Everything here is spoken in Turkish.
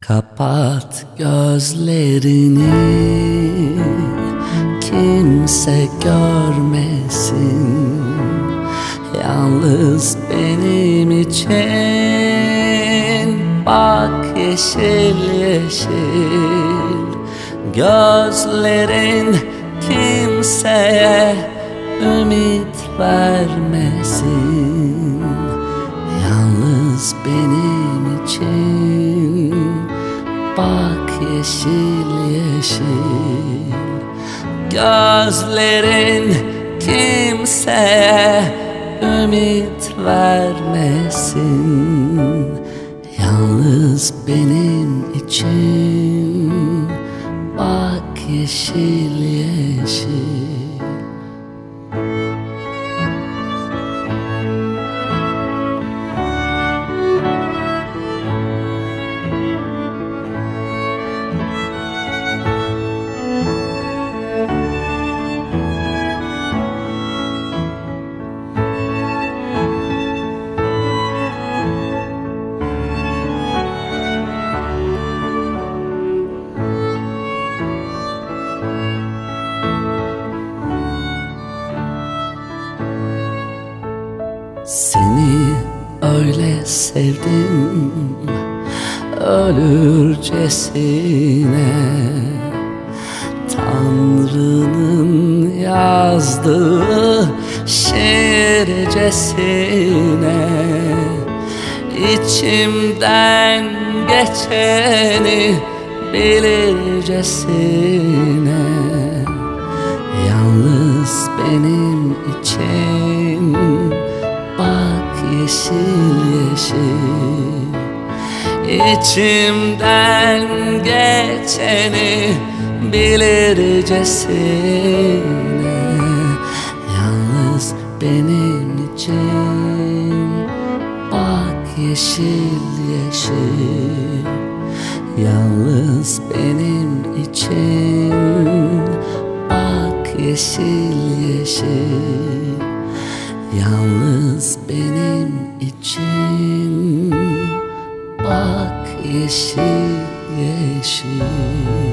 Kapat gözlerini, kimse görmesin. Yalnız benim için bak yeşil yeşil. Gözlerin kimseye ümit vermesin. Yalnız benim için bak yeşil yeşil. Gözlerin kimseye ümit vermesin. Yalnız benim için bak yeşil yeşil. Seni öyle sevdim, ölürcesine. Tanrı'nın yazdığı şiircesine. İçimden geçeni bilircesine. Yalnız benim için bak yeşil yeşil. İçimden geçeni bilircesine. Yalnız benim için bak yeşil yeşil. Yalnız benim için bak yeşil yeşil. Yalnız benim için bak yeşil yeşil.